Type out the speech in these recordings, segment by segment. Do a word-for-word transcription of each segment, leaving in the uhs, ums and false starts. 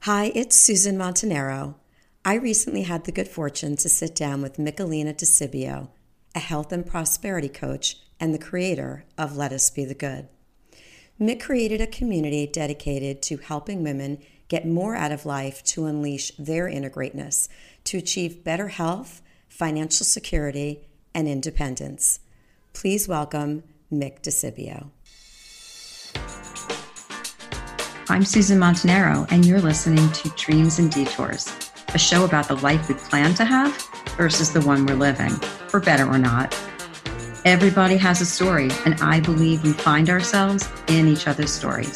Hi, it's Susan Montanaro. I recently had the good fortune to sit down with Michelina DeCibio, a health and prosperity coach and the creator of Let Us Be the Good. Mick created a community dedicated to helping women get more out of life to unleash their inner greatness, to achieve better health, financial security, and independence. Please welcome Mick DeCibio. I'm Susan Montanaro, and you're listening to Dreams and Detours, a show about the life we plan to have versus the one we're living, for better or not. Everybody has a story, and I believe we find ourselves in each other's stories.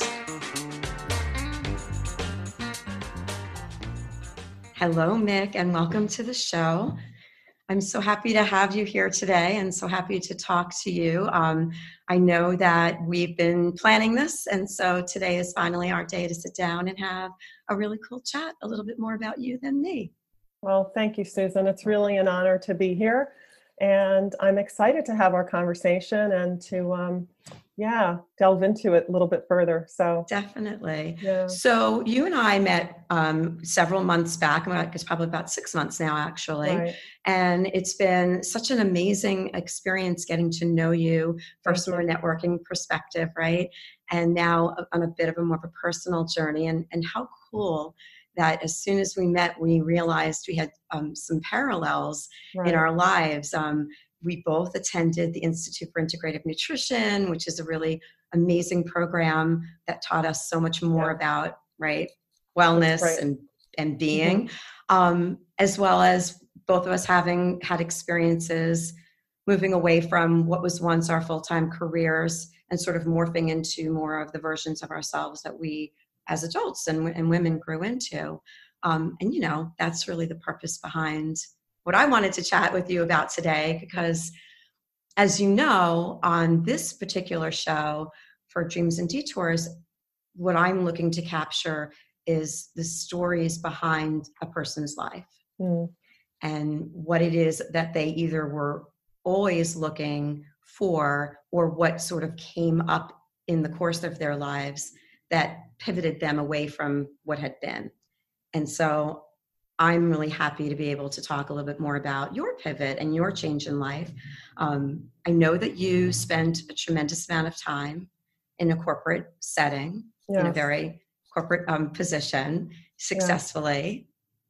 Hello, Mick, and welcome to the show. I'm so happy to have you here today and so happy to talk to you. Um, I know that we've been planning this, and so today is finally our day to sit down and have a really cool chat, a little bit more about you than me. Well, thank you, Susan. It's really an honor to be here, and I'm excited to have our conversation and to, um, yeah, delve into it a little bit further. So Definitely. yeah. So you and I met um, several months back. It's probably about six months now, actually. Right. And it's been such an amazing experience getting to know you, first Thank from a networking perspective, right? And now on a bit of a more of a personal journey. And, and how cool that as soon as we met, we realized we had um, some parallels Right. in our lives. Um, we both attended the Institute for Integrative Nutrition, which is a really amazing program that taught us so much more Yeah. about, right, wellness right. and, and being, um, as well as both of us having had experiences moving away from what was once our full-time careers and sort of morphing into more of the versions of ourselves that we as adults and, and women grew into. Um, and, you know, that's really the purpose behind what I wanted to chat with you about today, because as you know, on this particular show for Dreams and Detours, what I'm looking to capture is the stories behind a person's life Mm. and what it is that they either were always looking for or what sort of came up in the course of their lives that pivoted them away from what had been. And so I'm really happy to be able to talk a little bit more about your pivot and your change in life. Um, I know that you spent a tremendous amount of time in a corporate setting, Yes. in a very corporate um, position, successfully.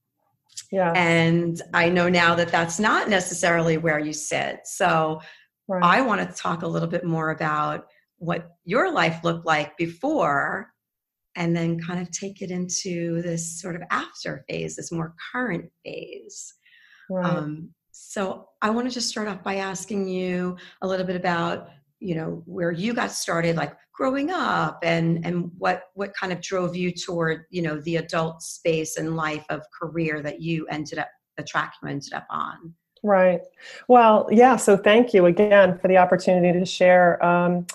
Yeah. And I know now that that's not necessarily where you sit. So Right. I want to talk a little bit more about what your life looked like before, and then kind of take it into this sort of after phase, this more current phase. Right. Um, so I want to just start off by asking you a little bit about, you know, where you got started, like growing up, and and what what kind of drove you toward, you know, the adult space and life of career that you ended up, the track you ended up on. Right. Well, yeah. So thank you again for the opportunity to share. Um,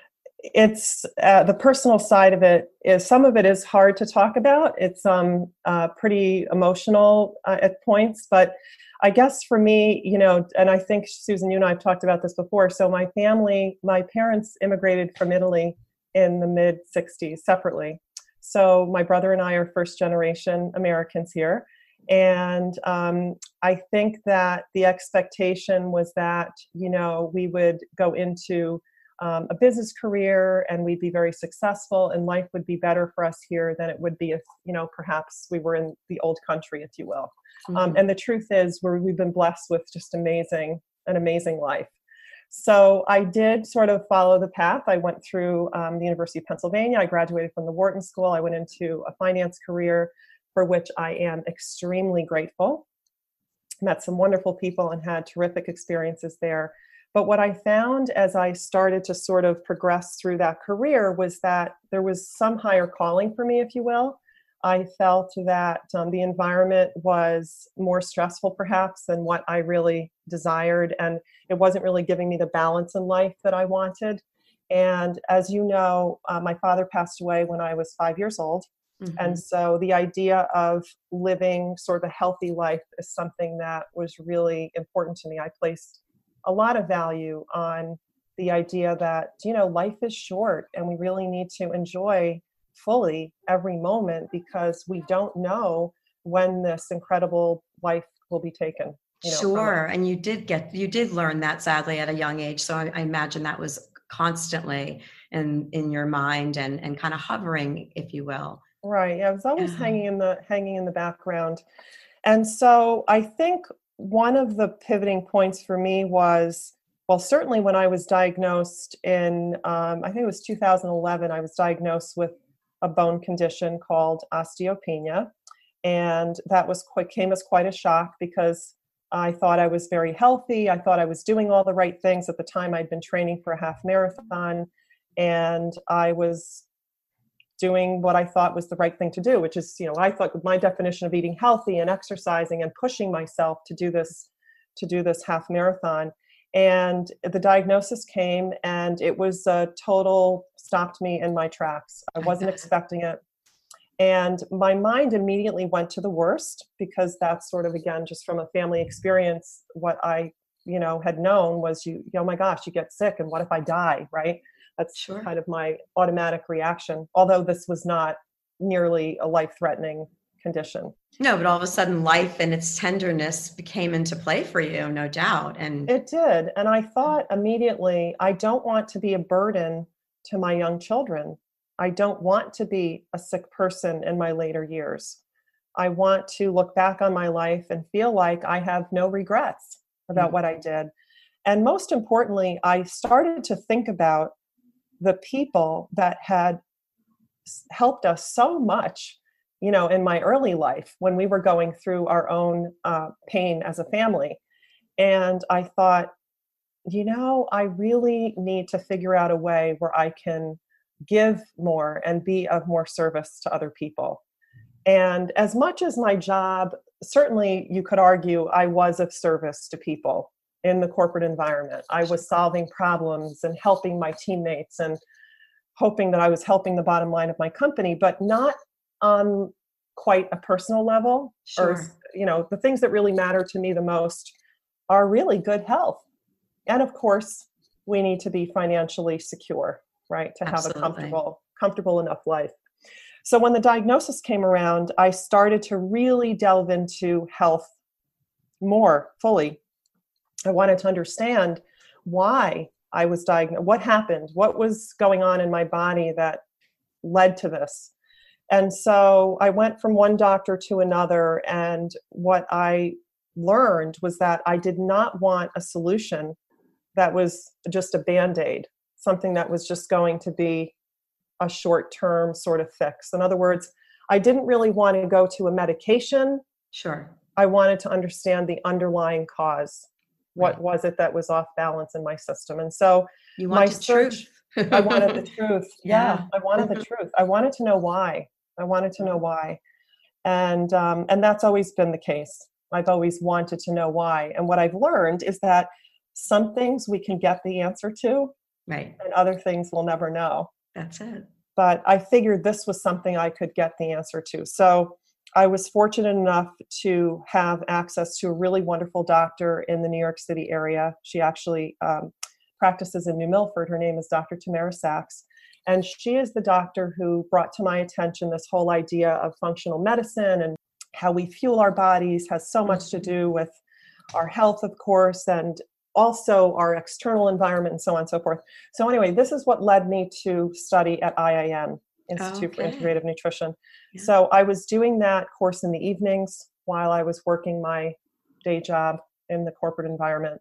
It's uh, the personal side of it is some of it is hard to talk about. It's um, uh, pretty emotional uh, at points, but I guess for me, you know, and I think Susan, you and I have talked about this before. So my family, my parents immigrated from Italy in the mid sixties separately. So my brother and I are first generation Americans here. And um, I think that the expectation was that, you know, we would go into Um, a business career and we'd be very successful and life would be better for us here than it would be if, you know, perhaps we were in the old country, if you will. Mm-hmm. Um, and the truth is we're, we've been blessed with just amazing, an amazing life. So I did sort of follow the path. I went through um, the University of Pennsylvania. I graduated from the Wharton School. I went into a finance career for which I am extremely grateful. Met some wonderful people and had terrific experiences there. But what I found as I started to sort of progress through that career was that there was some higher calling for me, if you will. I felt that um, the environment was more stressful perhaps than what I really desired, and it wasn't really giving me the balance in life that I wanted. And as you know, uh, my father passed away when I was five years old. Mm-hmm. And so the idea of living sort of a healthy life is something that was really important to me. I placed a lot of value on the idea that, you know, life is short and we really need to enjoy fully every moment, because we don't know when this incredible life will be taken. You know, Sure. And you did get, you did learn that sadly at a young age. So I, I imagine that was constantly in, in your mind and, and kind of hovering, if you will. Right. Yeah, I was always Yeah. hanging in the hanging in the background. And so I think one of the pivoting points for me was, well, certainly when I was diagnosed in, um, I think it was two thousand eleven, I was diagnosed with a bone condition called osteopenia. And that was quite, came as quite a shock, because I thought I was very healthy. I thought I was doing all the right things. At the time, I'd been training for a half marathon, and I was doing what I thought was the right thing to do, which is, you know, I thought my definition of eating healthy and exercising and pushing myself to do this, to do this half marathon. And the diagnosis came, and it was a total stopped me in my tracks. I wasn't expecting it. And my mind immediately went to the worst, because that's sort of, again, just from a family experience, what I, you know, had known was, you, oh my gosh, you get sick, and what if I die, right? That's Sure. kind of my automatic reaction, although this was not nearly a life-threatening condition. No, but all of a sudden life and its tenderness became into play for you, no doubt. And It did. And I thought immediately, I don't want to be a burden to my young children. I don't want to be a sick person in my later years. I want to look back on my life and feel like I have no regrets about mm-hmm. what I did. And most importantly, I started to think about the people that had helped us so much, you know, in my early life when we were going through our own uh, pain as a family. And I thought, you know, I really need to figure out a way where I can give more and be of more service to other people. And as much as my job, certainly you could argue I was of service to people in the corporate environment. I was solving problems and helping my teammates and hoping that I was helping the bottom line of my company, but not on quite a personal level. Sure. Or, you know, the things that really matter to me the most are really good health. And of course, we need to be financially secure, right? To have Absolutely. a comfortable, comfortable enough life. So when the diagnosis came around, I started to really delve into health more fully. I wanted to understand why I was diagnosed, what happened, what was going on in my body that led to this. And so I went from one doctor to another, and what I learned was that I did not want a solution that was just a Band-Aid, something that was just going to be a short-term sort of fix. In other words, I didn't really want to go to a medication. Sure. I wanted to understand the underlying cause. What Right. was it that was off balance in my system? And so You my wanted search, truth. I wanted the truth. Yeah, Yeah. I wanted the truth. I wanted to know why. I wanted to know why. And um, and that's always been the case. I've always wanted to know why. And what I've learned is that some things we can get the answer to, Right. and other things we'll never know. That's it. But I figured this was something I could get the answer to. So I was fortunate enough to have access to a really wonderful doctor in the New York City area. She actually um, practices in New Milford. Her name is Doctor Tamara Sachs. And she is the doctor who brought to my attention this whole idea of functional medicine, and how we fuel our bodies has so much to do with our health, of course, and also our external environment, and so on and so forth. So anyway, this is what led me to study at I I N, Institute Okay. for Integrative Nutrition. Yeah. So I was doing that course in the evenings while I was working my day job in the corporate environment.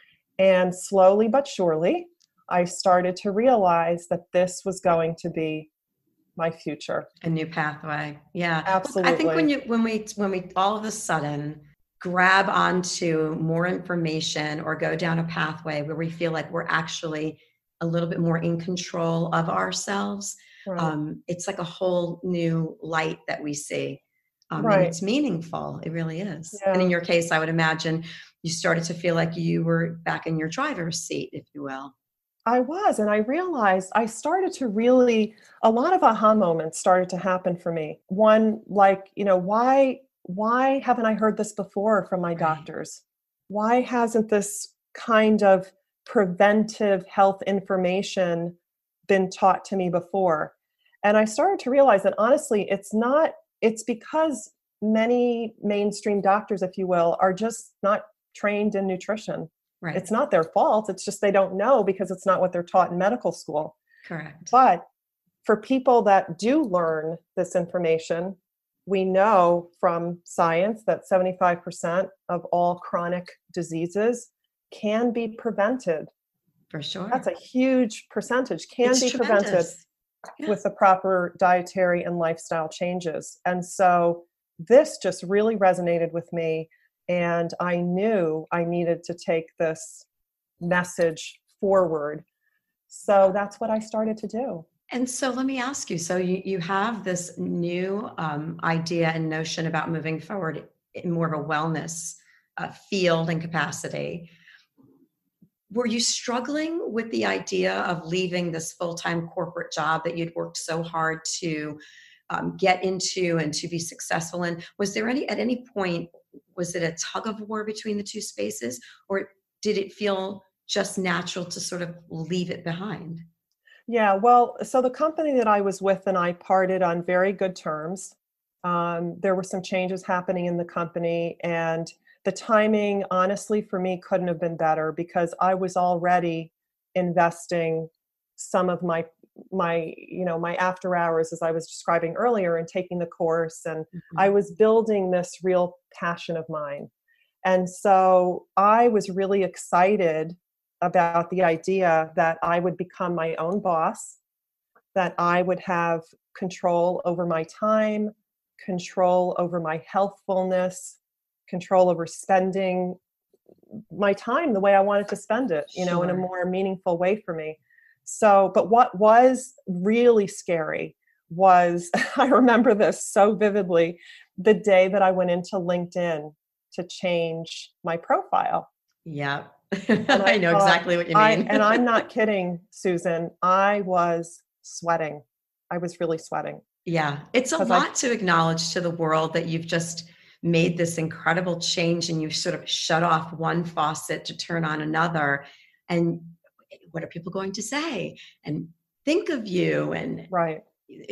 And slowly but surely, I started to realize that this was going to be my future. A new pathway. Yeah. Absolutely. I think when you when we when we all of a sudden grab onto more information or go down a pathway where we feel like we're actually a little bit more in control of ourselves, Right. um, it's like a whole new light that we see. Um, Right. And it's meaningful. It really is. Yeah. And in your case, I would imagine you started to feel like you were back in your driver's seat, if you will. I was, and I realized I started to really, a lot of aha moments started to happen for me. One, like, you know, why, why haven't I heard this before from my Right. doctors? Why hasn't this kind of preventive health information been taught to me before? And I started to realize that honestly, it's not, it's because many mainstream doctors, if you will, are just not trained in nutrition. Right. It's not their fault. It's just they don't know because it's not what they're taught in medical school. Correct. But for people that do learn this information, we know from science that seventy-five percent of all chronic diseases can be prevented. For sure. That's a huge percentage, can It's be tremendous. prevented Yeah. with the proper dietary and lifestyle changes. And so this just really resonated with me. And I knew I needed to take this message forward. So that's what I started to do. And so let me ask you, so you, you have this new um, idea and notion about moving forward in more of a wellness uh, field and capacity. Were you struggling with the idea of leaving this full-time corporate job that you'd worked so hard to um, get into and to be successful in? Was there any, at any point, was it a tug of war between the two spaces, or did it feel just natural to sort of leave it behind? Yeah, well, so the company that I was with and I parted on very good terms. Um, there were some changes happening in the company, and the timing, honestly, for me couldn't have been better because I was already investing some of my my you know my after hours, as I was describing earlier, and taking the course, and Mm-hmm. I was building this real passion of mine. And so I was really excited about the idea that I would become my own boss, that I would have control over my time, control over my healthfulness, control over spending my time the way I wanted to spend it, you know, in a Sure. more meaningful way for me. So, but what was really scary was, I remember this so vividly, the day that I went into LinkedIn to change my profile. Yeah. And I I know thought, exactly what you I, mean. and I'm not kidding, Susan. I was sweating. I was really sweating. Yeah. It's a 'Cause I- lot to acknowledge to the world that you've just made this incredible change and you sort of shut off one faucet to turn on another. And what are people going to say? And think of you. And Right.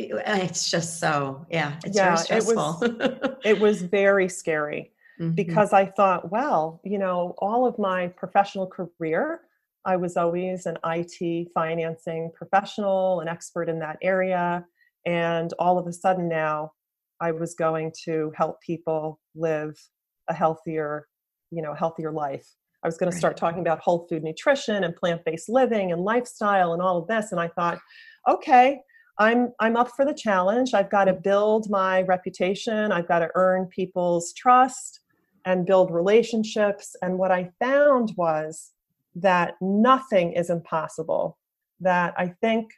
it's just so, yeah, it's Yeah, very it stressful. was, it was very scary Mhm. because I thought, well, you know, all of my professional career, I was always an I T financing professional, an expert in that area. And all of a sudden now I was going to help people live a healthier, you know, healthier life. I was going to start Right. talking about whole food nutrition and plant-based living and lifestyle and all of this. And I thought, okay, I'm I'm up for the challenge. I've got to build my reputation. I've got to earn people's trust and build relationships. And what I found was that nothing is impossible. That I think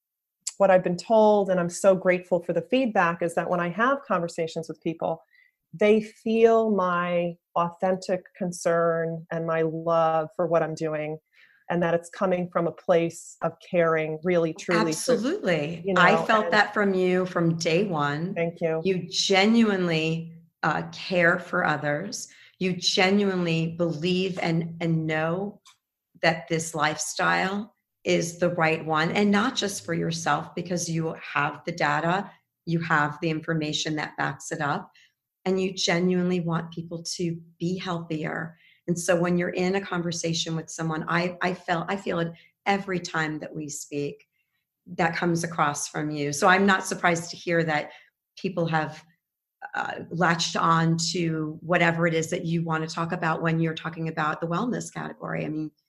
what I've been told, and I'm so grateful for the feedback, is that when I have conversations with people, they feel my authentic concern and my love for what I'm doing, and that it's coming from a place of caring, really, truly. for- Absolutely. you know, I felt and- that from you from day one. Thank you. You genuinely uh, care for others. You genuinely believe and, and know that this lifestyle is the right one, and not just for yourself, because you have the data, you have the information that backs it up, and you genuinely want people to be healthier. And so when you're in a conversation with someone, I, I felt, I feel it every time that we speak, that comes across from you. So I'm not surprised to hear that people have uh, latched on to whatever it is that you want to talk about when you're talking about the wellness category. I mean,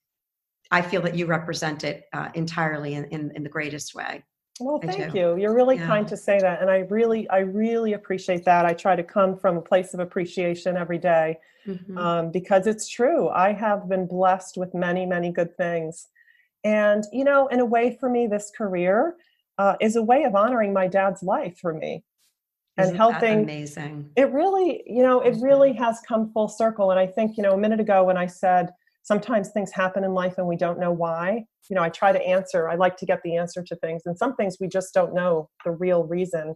I feel that you represent it uh, entirely in, in, in the greatest way. Well, I thank do. you. You're really Yeah. kind to say that. And I really, I really appreciate that. I try to come from a place of appreciation every day. Mhm. Um, because it's true. I have been blessed with many, many good things. And, you know, in a way for me, this career uh, is a way of honoring my dad's life for me. Isn't And that helping. amazing? It really, you know, it really has come full circle. And I think, you know, a minute ago when I said, sometimes things happen in life and we don't know why, you know, I try to answer, I like to get the answer to things. And some things we just don't know the real reason.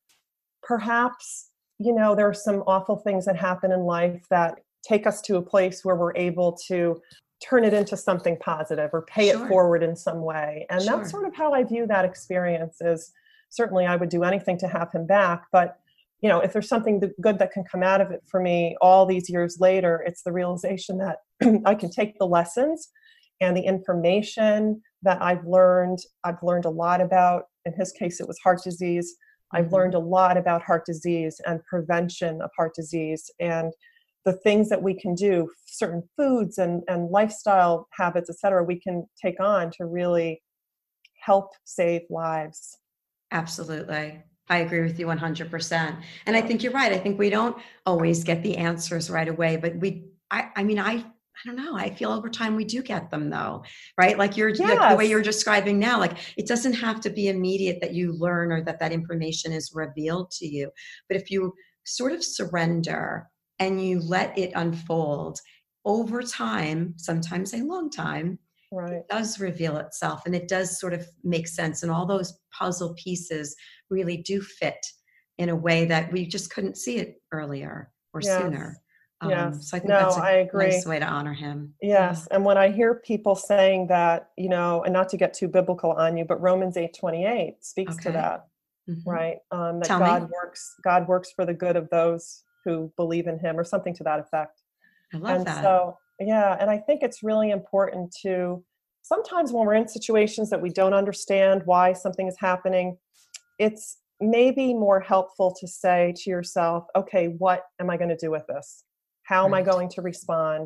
Perhaps, you know, there are some awful things that happen in life that take us to a place where we're able to turn it into something positive or pay Sure. it forward in some way. And Sure. that's sort of how I view that experience is certainly I would do anything to have him back. But, you know, if there's something th- good that can come out of it for me all these years later, it's the realization that I can take the lessons and the information that I've learned. I've learned a lot about, in his case, it was heart disease. I've Mm-hmm. learned a lot about heart disease and prevention of heart disease and the things that we can do, certain foods and, and lifestyle habits, et cetera, we can take on to really help save lives. Absolutely. I agree with you one hundred percent. And I think you're right. I think we don't always get the answers right away, but we, I, I mean, I, I don't know. I feel over time we do get them though, right? Like you're Yes. like the way you're describing now, like it doesn't have to be immediate that you learn or that that information is revealed to you. But if you sort of surrender and you let it unfold over time, sometimes a long time, Right. it does reveal itself and it does sort of make sense. And all those puzzle pieces really do fit in a way that we just couldn't see it earlier or Yes. sooner. Um, Yes. so I think No, that's a I agree. nice way to honor him. Yes. And when I hear people saying that, you know, and not to get too biblical on you, but Romans eight twenty-eight speaks Okay. to that, Mhm. right? Um, that Tell God me. works, God works for the good of those who believe in him, or something to that effect. I love And that. so, yeah, and I think it's really important to, sometimes when we're in situations that we don't understand why something is happening, it's maybe more helpful to say to yourself, okay, what am I going to do with this? How am I Right. going to respond?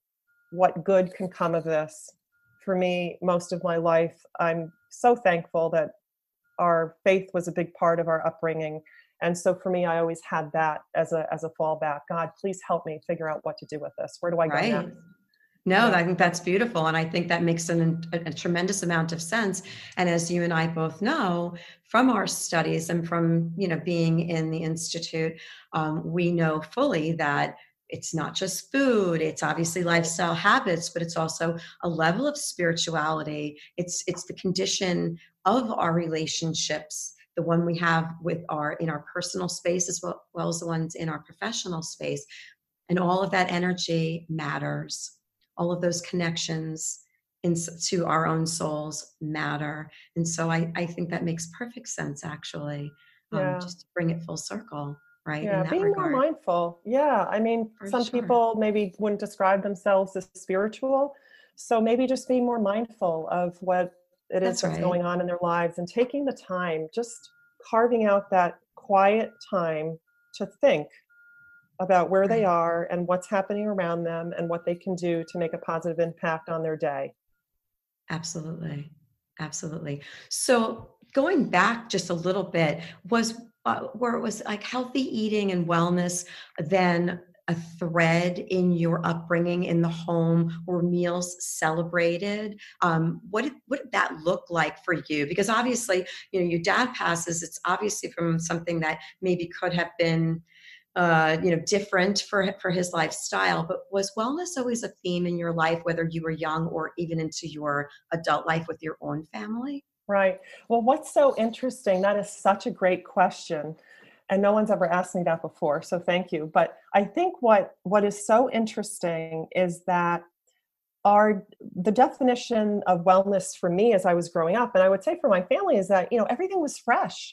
What good can come of this? For me, most of my life, I'm so thankful that our faith was a big part of our upbringing. And so for me, I always had that as a as a fallback. God, please help me figure out what to do with this. Where do I go Right. next? No, Yeah. I think that's beautiful. And I think that makes an, a, a tremendous amount of sense. And as you and I both know from our studies and from, you know, being in the Institute, um, we know fully that it's not just food, it's obviously lifestyle habits, but it's also a level of spirituality. It's, it's the condition of our relationships, the one we have with our, in our personal space, as well, well as the ones in our professional space. And all of that energy matters. All of those connections in, to our own souls matter. And so I, I think that makes perfect sense, actually, um, Yeah. just to bring it full circle, right? Yeah, In that being more regard. mindful. Yeah, I mean, For some sure. people maybe wouldn't describe themselves as spiritual. So maybe just being more mindful of what it is That's that's right. going on in their lives and taking the time, just carving out that quiet time to think about where they Right. are and what's happening around them and what they can do to make a positive impact on their day. Absolutely. Absolutely. So going back just a little bit, was uh, where it was like healthy eating and wellness then a thread in your upbringing in the home? Were meals celebrated? Um, what did what did that look like for you? Because obviously, you know, your dad passes. It's obviously from something that maybe could have been uh, you know, different for for his lifestyle. But was wellness always a theme in your life, whether you were young or even into your adult life with your own family? Right. Well, what's so interesting, that is such a great question. And no one's ever asked me that before. So thank you. But I think what what is so interesting is that our the definition of wellness for me as I was growing up, and I would say for my family, is that, you know, everything was fresh.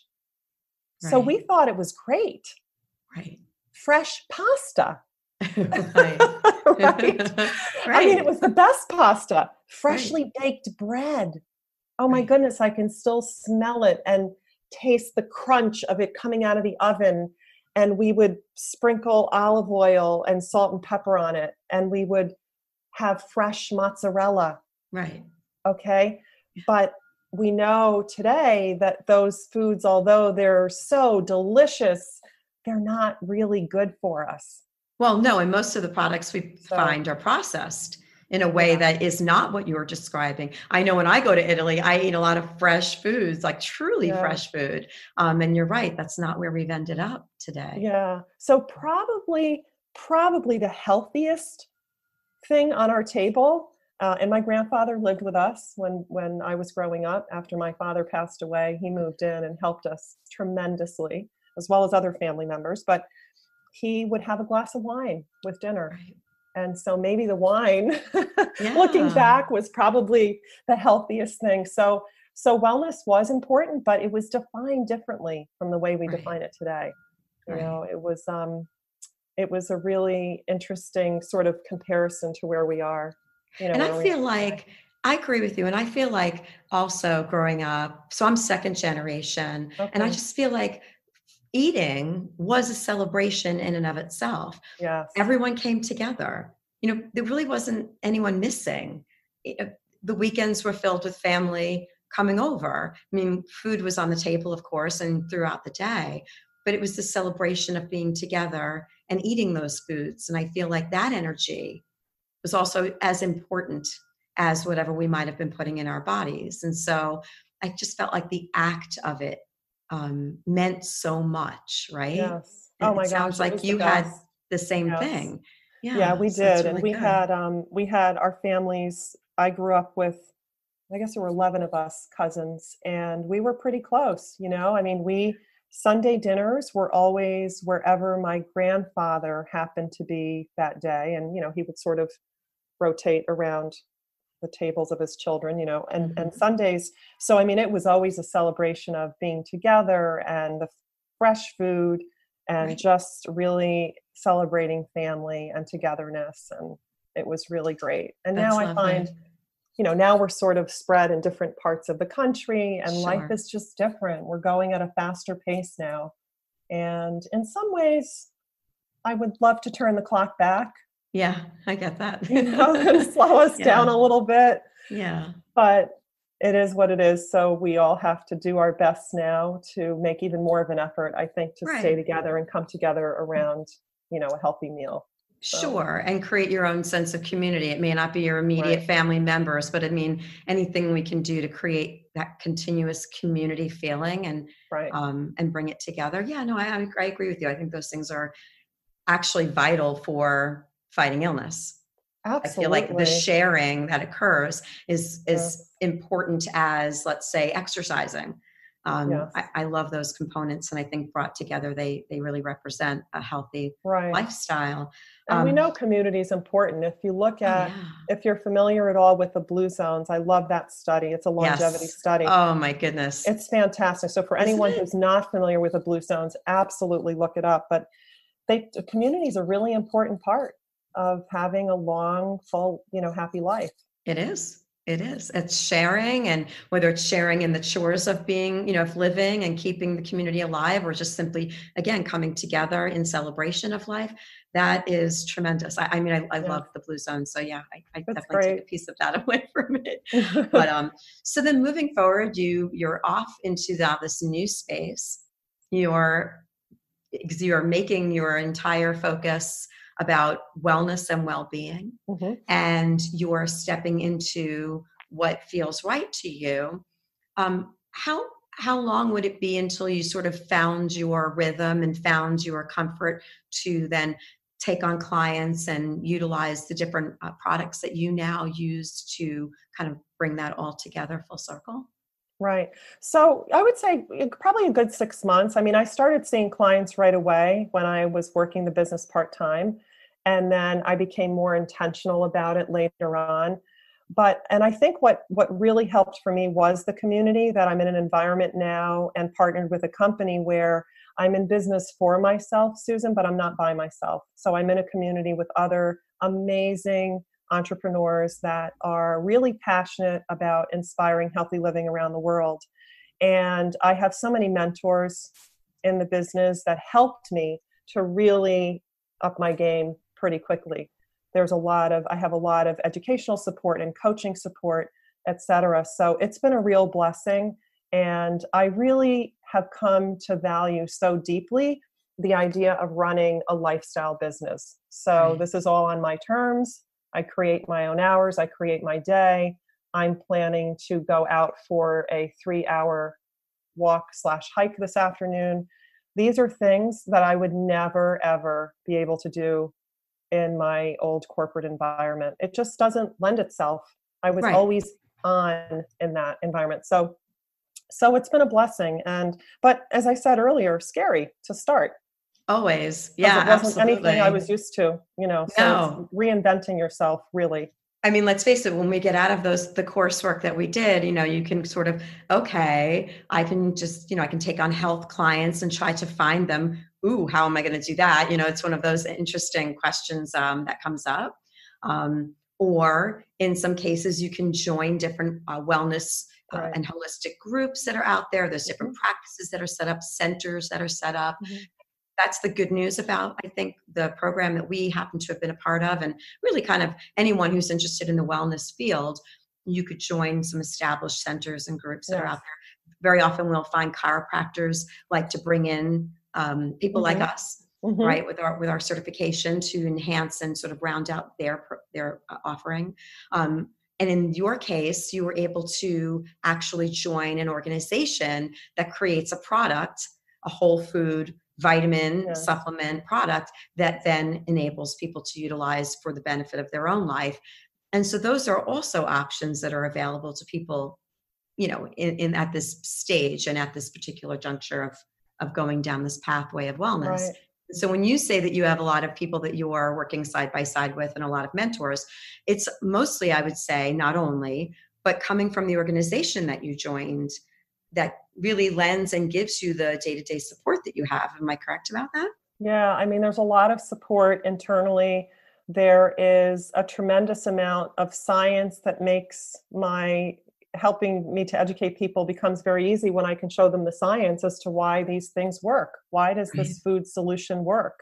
So we Right. thought it was great. Right. Fresh pasta. Right. Right. I mean, it was the best pasta. Freshly baked bread. Oh my Right. goodness, I can still smell it and taste the crunch of it coming out of the oven. And we would sprinkle olive oil and salt and pepper on it. And we would have fresh mozzarella. Right. Okay. But we know today that those foods, although they're so delicious, they're not really good for us. Well, no, and most of the products we So, find are processed in a way yeah. that is not what you're describing. I know when I go to Italy, I eat a lot of fresh foods, like truly Yeah. fresh food. Um, and you're right, that's not where we've ended up today. Yeah. So probably, probably the healthiest thing on our table. Uh, and my grandfather lived with us when, when I was growing up. After my father passed away, he moved in and helped us tremendously, as well as other family members. But he would have a glass of wine with dinner. Right. And so maybe the wine, Yeah. looking back, was probably the healthiest thing. So So wellness was important, but it was defined differently from the way we Right. define it today. You Right. know, it was um, it was a really interesting sort of comparison to where we are. You know, And I where we feel like I agree with you. And I feel like also growing up, so I'm second generation, and I okay, just feel like eating was a celebration in and of itself. yes, Everyone came together. You know, there really wasn't anyone missing. It- uh, the weekends were filled with family coming over. I mean, food was on the table, of course, and throughout the day, but it was the celebration of being together and eating those foods. And I feel like that energy was also as important as whatever we might have been putting in our bodies. And so I just felt like the act of it um, meant so much, right? yes. And Oh it my gosh, sounds it like was the you had best. the same Yes. thing. Yeah, Yeah, we so that's did. And really we good. had um we had our families. I grew up with, I guess there were eleven of us cousins, and we were pretty close, you know. I mean, we Sunday dinners were always wherever my grandfather happened to be that day, and you know, he would sort of rotate around the tables of his children, you know, and and Mhm. Sundays. So I mean, it was always a celebration of being together and the fresh food and Right. just really celebrating family and togetherness, and it was really great. And now That's I find, lovely. you know, now we're sort of spread in different parts of the country and life Sure. is just different. We're going at a faster pace now. And in some ways, I would love to turn the clock back, Yeah, I get that. you know, and slow us Yeah, down a little bit. yeah. But it is what it is. So we all have to do our best now to make even more of an effort, I think, to stay Right. together and come together around, you know, a healthy meal. So, Sure, and create your own sense of community. It may not be your right, immediate family members, but I mean, anything we can do to create that continuous community feeling and right. um, and bring it together. Yeah, no, I, I I agree with you. I think those things are actually vital for fighting illness. I feel like the Absolutely. sharing that occurs is is Yes. important as, let's say, exercising. Um, I, Yes. I love those components, and I think brought together, they they really represent a healthy Right. lifestyle. And we Um, know community is important. If you look oh at, yeah, if you're familiar at all with the Blue Zones, I love that study. It's a longevity yes. study. Oh my goodness, It's fantastic. So for isn't anyone it? who's not familiar with the Blue Zones, absolutely look it up. But they, the community is a really important part of having a long, full, you know, happy life. It is. It is. It's sharing, and whether it's sharing in the chores of being, you know, of living and keeping the community alive, or just simply, again, coming together in celebration of life, that is tremendous. I, I mean, I, I Yeah, love the Blue Zone. So yeah, I, I it's definitely take great. a piece of that away from it. But um, so then moving forward, you you're off into the, this new space. You're because you're making your entire focus about wellness and well-being, Mhm. and you're stepping into what feels right to you. Um, how how long would it be until you sort of found your rhythm and found your comfort to then take on clients and utilize the different uh, products that you now use to kind of bring that all together full circle? Right. So I would say uh, probably a good six months. I mean, I started seeing clients right away when I was working the business part time. And then I became more intentional about it later on. But, and I think what, what really helped for me was the community, that I'm in an environment now and partnered with a company where I'm in business for myself, Susan, but I'm not by myself. So I'm in a community with other amazing entrepreneurs that are really passionate about inspiring healthy living around the world. And I have so many mentors in the business that helped me to really up my game pretty quickly. There's a lot of, I have a lot of educational support and coaching support, et cetera. So it's been a real blessing. And I really have come to value so deeply the idea of running a lifestyle business. So Right. this is all on my terms. I create my own hours. I create my day. I'm planning to go out for a three hour walk slash hike this afternoon. These are things that I would never, ever be able to do in my old corporate environment. It just doesn't lend itself. I was Right. always on in that environment. So, so it's been a blessing. And, but as I said earlier, scary to start Always. because Yeah, it wasn't anything I absolutely. was used to, you know, so it's No. reinventing yourself really. I mean, let's face it, when we get out of those, the coursework that we did, you know, you can sort of, okay, I can just, you know, I can take on health clients and try to find them. Ooh, how am I going to do that? You know, it's one of those interesting questions um, that comes up. Um, or in some cases, you can join different uh, wellness uh, Right. and holistic groups that are out there. There's different Mhm. practices that are set up, centers that are set up. Mhm. That's the good news about, I think, the program that we happen to have been a part of, and really kind of anyone who's interested in the wellness field, you could join some established centers and groups that are out Yes. there. Very often we'll find chiropractors like to bring in um, people like Mhm. us, Mhm. right, with our with our certification to enhance and sort of round out their their uh, offering. Um, and in your case, you were able to actually join an organization that creates a product, a whole food vitamin Yes. supplement product that then enables people to utilize for the benefit of their own life. And so those are also options that are available to people, you know, in, in at this stage and at this particular juncture of of going down this pathway of wellness. Right. So when you say that you have a lot of people that you are working side by side with and a lot of mentors, it's mostly, I would say, not only, but coming from the organization that you joined that really lends and gives you the day-to-day support that you have. Am I correct about that? Yeah, I mean, there's a lot of support internally. There is a tremendous amount of science that makes my helping me to educate people becomes very easy when I can show them the science as to why these things work. Why does Right. this food solution work?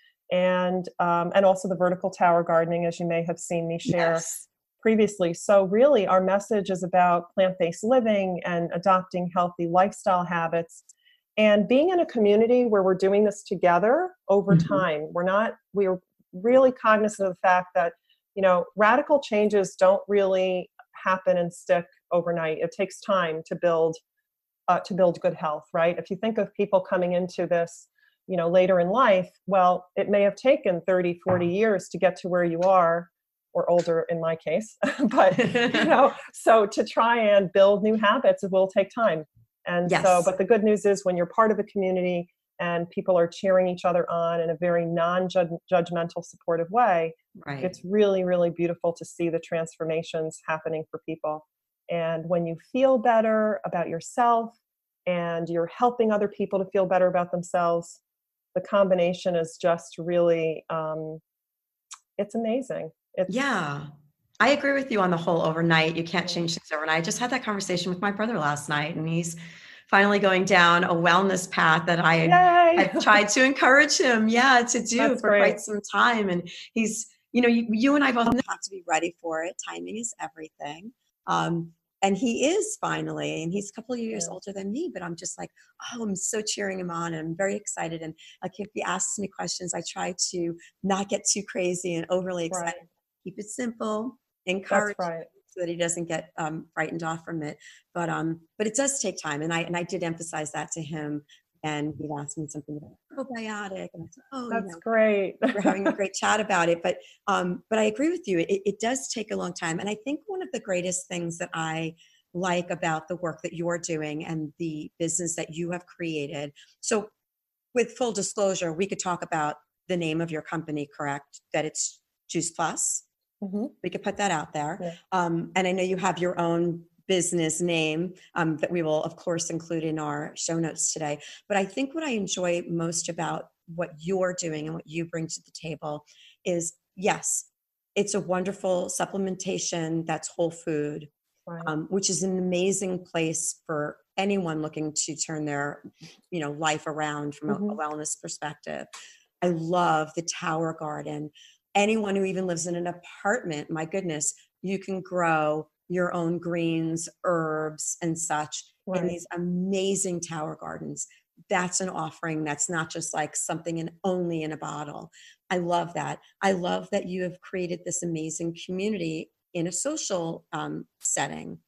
And um, and also the vertical tower gardening, as you may have seen me share Yes. previously. So really, our message is about plant-based living and adopting healthy lifestyle habits and being in a community where we're doing this together over Mhm. time. We're not, we're really cognizant of the fact that, you know, radical changes don't really happen and stick overnight. It takes time to build, uh, to build good health, right? If you think of people coming into this, you know, later in life, well, it may have taken thirty, forty years to get to where you are, or older in my case. But, you know, so to try and build new habits, it will take time. And so, Yes. but the good news is when you're part of a community and people are cheering each other on in a very non-judgmental, supportive way, Right. it's really, really beautiful to see the transformations happening for people. And when you feel better about yourself and you're helping other people to feel better about themselves, the combination is just really, um, it's amazing. It's, Yeah. I agree with you on the whole overnight. You can't yeah. change things overnight. I just had that conversation with my brother last night, and he's finally going down a wellness path that I Yay! had tried to encourage him, yeah, to do That's for great. quite some time. And he's, you know, you, you and I both have to be ready for it. Timing is everything. Um, and he is finally, and he's a couple of years Yeah. older than me, but I'm just like, oh, I'm so cheering him on, and I'm very excited. And like, if he asks me questions, I try to not get too crazy and overly excited. Right. Keep it simple, That's encourage right. so that he doesn't get um, frightened off from it. But um, but it does take time, and I and I did emphasize that to him. And he'd asked me something about probiotic, and I said, oh, you That's know, great. we're having a great chat about it. But um, but I agree with you. It, it does take a long time, and I think one of the greatest things that I like about the work that you're doing and the business that you have created. So, with full disclosure, we could talk about the name of your company, correct? That it's Juice Plus. Hmm. We could put that out there. Yeah. Um, and I know you have your own business name um, that we will, of course, include in our show notes today. But I think what I enjoy most about what you're doing and what you bring to the table is, yes, it's a wonderful supplementation that's whole food, Right. um, which is an amazing place for anyone looking to turn their, you know, life around from a, a Hmm. wellness perspective. I love the Tower Garden. Anyone who even lives in an apartment, my goodness, you can grow your own greens, herbs, and such in Right. these amazing tower gardens. That's an offering that's not just like something in only in a bottle. I love that. I love that you have created this amazing community in a social um, setting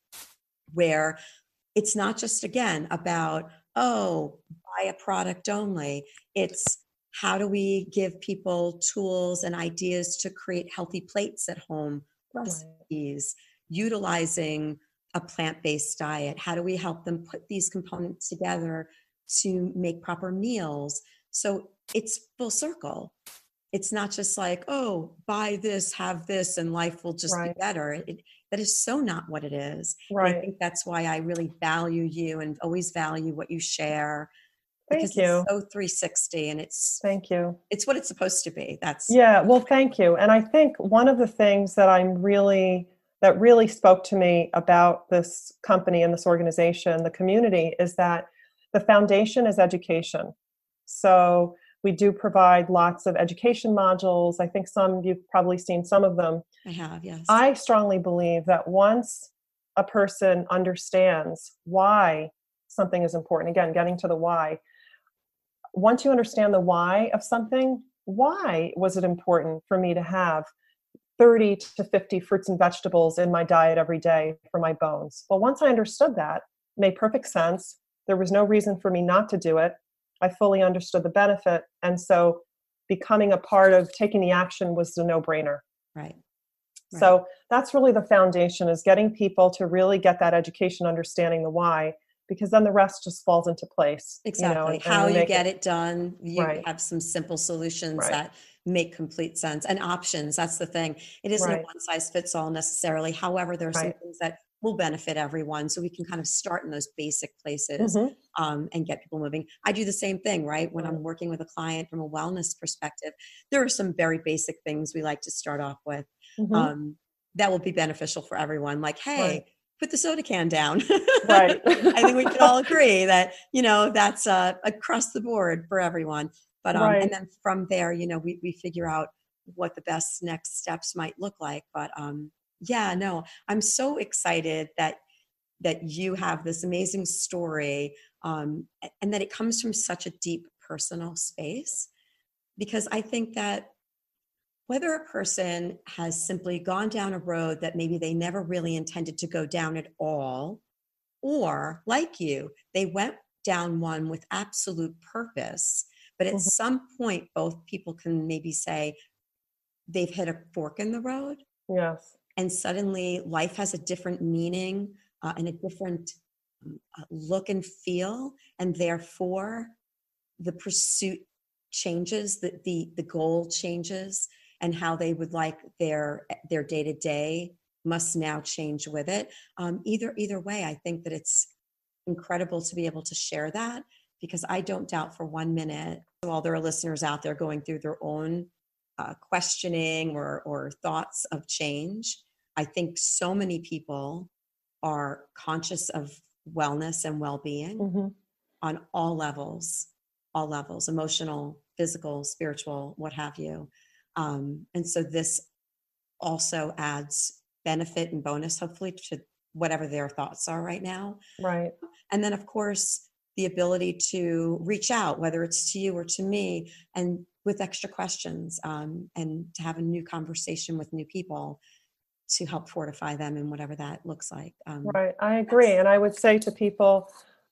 where it's not just, again, about, oh, buy a product only. It's how do we give people tools and ideas to create healthy plates at home, Right. recipes, utilizing a plant-based diet? How do we help them put these components together to make proper meals? So it's full circle. it's not just like, oh, buy this, have this, and life will just be Right. better. It, that is so not what it is. And I Right. think that's why I really value you and always value what you share, because Thank it's you. so three sixty and it's Thank you. it's what it's supposed to be. That's Yeah, well, thank you. And I think one of the things that I'm really that really spoke to me about this company and this organization, the community, is that the foundation is education. So we do provide lots of education modules. I think some you've probably seen some of them. I have, yes. I strongly believe that once a person understands why something is important, again, getting to the why, once you understand the why of something, why was it important for me to have thirty to fifty fruits and vegetables in my diet every day for my bones? Well, once I understood that, it made perfect sense. There was no reason for me not to do it. I fully understood the benefit. And so becoming a part of taking the action was a no-brainer. Right. Right. So that's really the foundation, is getting people to really get that education, understanding the why, because then the rest just falls into place. Exactly. You know, and, How and you make get it, it done. You right, have some simple solutions right, that make complete sense, and options. That's the thing. It isn't a right, one size fits all necessarily. However, there are some right. things that will benefit everyone. So we can kind of start in those basic places Mm-hmm. um, and get people moving. I do the same thing, right? When Right. I'm working with a client from a wellness perspective, there are some very basic things we like to start off with Mm-hmm. um, that will be beneficial for everyone. Like, Right. hey, put the soda can down. Right. I think we can all agree that, you know, that's uh, across the board for everyone. But, um, and Right. then from there, you know, we, we figure out what the best next steps might look like. But, um, yeah, no, I'm so excited that, that you have this amazing story, um, a- and that it comes from such a deep personal space, because I think that whether a person has simply gone down a road that maybe they never really intended to go down at all, or like you, they went down one with absolute purpose, but at Mhm. some point, both people can maybe say they've hit a fork in the road, Yes. and suddenly life has a different meaning uh, and a different um, uh, look and feel, and therefore the pursuit changes, the, the the goal changes, and how they would like their their day to day must now change with it. Um, either either way, I think that it's incredible to be able to share that, because I don't doubt for one minute, while there are listeners out there going through their own uh, questioning or or thoughts of change, I think so many people are conscious of wellness and well-being Hmm. on all levels, all levels, emotional, physical, spiritual, what have you. Um, and so this also adds benefit and bonus, hopefully, to whatever their thoughts are right now. Right. And then, of course, the ability to reach out, whether it's to you or to me, and with extra questions, um, and to have a new conversation with new people to help fortify them in whatever that looks like. Um, Right. I agree. And I would say to people,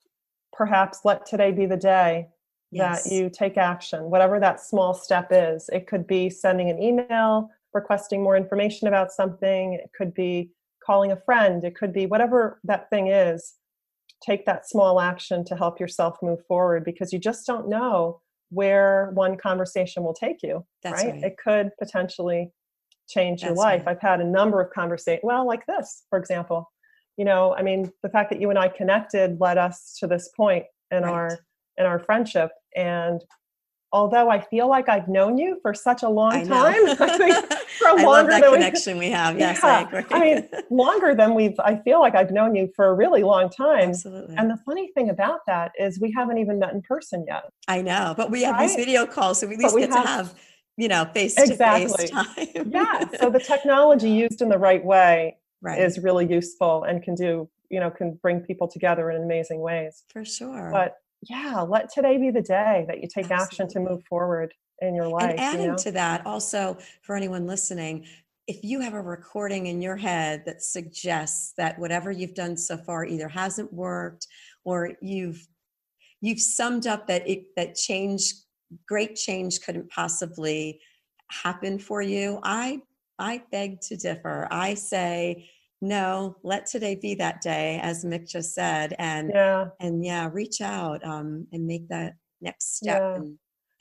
perhaps let today be the day that yes, you take action, whatever that small step is. It could be sending an email requesting more information about something, it could be calling a friend, it could be whatever that thing is. Take that small action to help yourself move forward, because you just don't know where one conversation will take you, that's right? right. It could potentially change your That's life. right. I've had a number of conversations, well, like this, for example. You know, I mean, the fact that you and I connected led us to this point in Right. our in our friendship. And although I feel like I've known you for such a long I know. time, I think for I love longer that than we connection we have. Yes, I yeah, I agree. mean, longer than we've I feel like I've known you for a really long time. Absolutely. And the funny thing about that is we haven't even met in person yet, I know, but we have these right? video calls, so we at But least we get to have have, you know, face-to-face exactly. time. Yeah, so the technology used in the right way Right. is really useful and can do, you know, can bring people together in amazing ways. For sure. But yeah, let today be the day that you take action to move Absolutely. forward in your And life, you adding know? to that, also for anyone listening, if you have a recording in your head that suggests that whatever you've done so far either hasn't worked, or you've you've summed up that it that change, great change couldn't possibly happen for you, i i beg to differ. I say no, let today be that day, as Mick just said, and Yeah, and yeah, reach out um and make that next step, yeah. and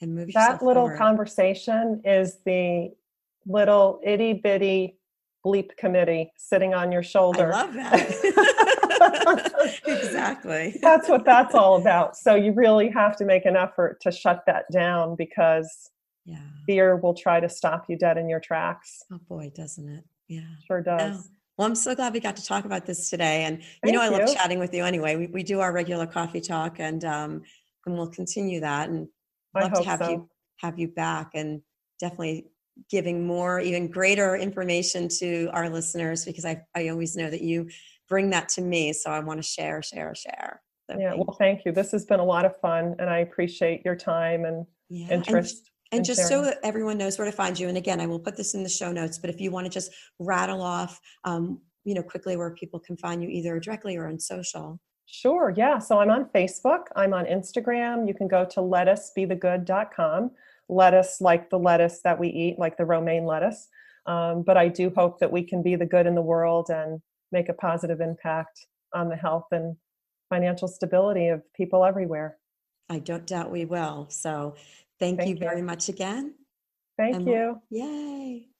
and move that little forward. conversation is the little itty bitty bleep committee sitting on your shoulder. I love that. Exactly. That's what that's all about. So you really have to make an effort to shut that down, because yeah. fear will try to stop you dead in your tracks. Oh boy, doesn't it? Yeah. Sure does. Oh. Well, I'm so glad we got to talk about this today. And you Thank know, I you. love chatting with you anyway. We we do our regular coffee talk, and um and we'll continue that. And I love hope to have so. you have you back, and definitely giving more, even greater information to our listeners, because I, I always know that you bring that to me. So I want to share, share, share. So yeah. thank Well, thank you. This has been a lot of fun, and I appreciate your time and yeah. interest. And, and just sharing. so that everyone knows where to find you. And again, I will put this in the show notes, but if you want to just rattle off, um, you know, quickly where people can find you either directly or on social. Sure. Yeah. So I'm on Facebook. I'm on Instagram. You can go to let us be the good dot com. Lettuce, like the lettuce that we eat, like the romaine lettuce. Um, but I do hope that we can be the good in the world and make a positive impact on the health and financial stability of people everywhere. I don't doubt we will. So thank, thank you very you. much again. Thank and you. We'll, yay.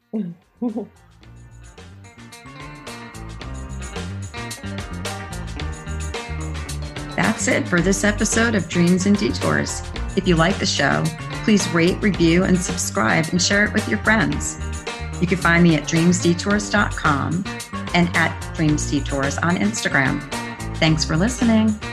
That's it for this episode of Dreams and Detours. If you like the show, please rate, review, and subscribe, and share it with your friends. You can find me at dreams detours dot com and at Dreams Detours on Instagram. Thanks for listening.